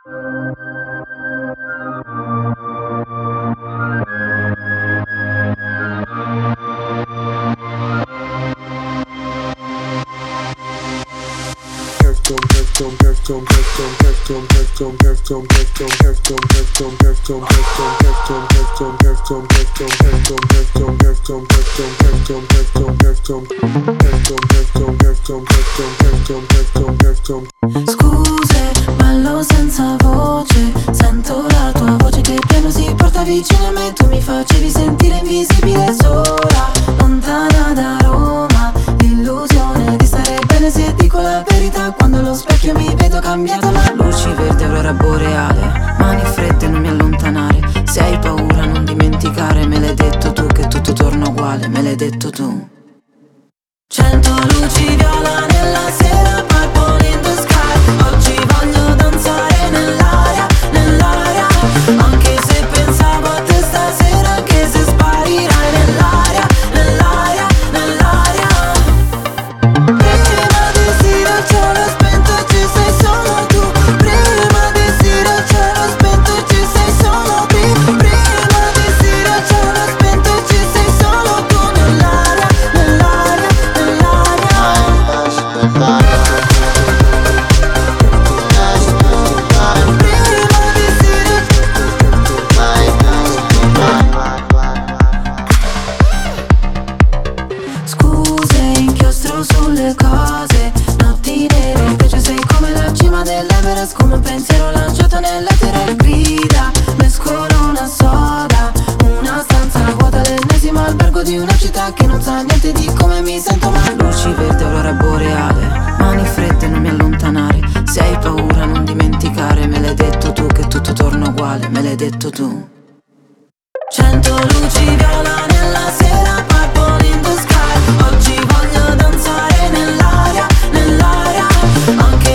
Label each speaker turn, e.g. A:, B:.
A: Scuse, ballo senza voce, sento la tua voce che piano si porta vicino a me. Tu mi facevi sentire invisibile sola, lontana da Roma. L'illusione di stare bene se dico la verità. Quando allo specchio mi vedo cambiata, ma luci verde, aurora boreale, mani fredde, non mi allontanare. Se hai paura non dimenticare, me l'hai detto tu che tutto torna uguale, me l'hai detto tu. 100 luci viola nella sera, purple in the sky. Oggi voglio danzare nell'aria, nell'aria. Anche se pensavo a te stasera, anche se sparirai nell'aria, nell'aria, nell'aria. Prima di stire al cielo spento ci sei solo tu. Prima di stire al cielo spento ci sei solo tu. Prima di stire al cielo spento ci sei solo tu. Nell'aria, nell'aria, scuse, inchiostro sulle cose, notti nere, invece sei come la cima dell'Everest, come un pensiero lanciato nell'etere. Grida, mescolo una soda, una stanza vuota, l'ennesimo albergo di una città che non sa niente di come mi sento. Ma luci verde, aurora boreale, mani fredde, non mi allontanare. Se hai paura non dimenticare, me l'hai detto tu che tutto torna uguale, me l'hai detto tu. 100 luci viola nella sera, purple in the sky. Oggi voglio danzare nell'aria, nell'aria. Anche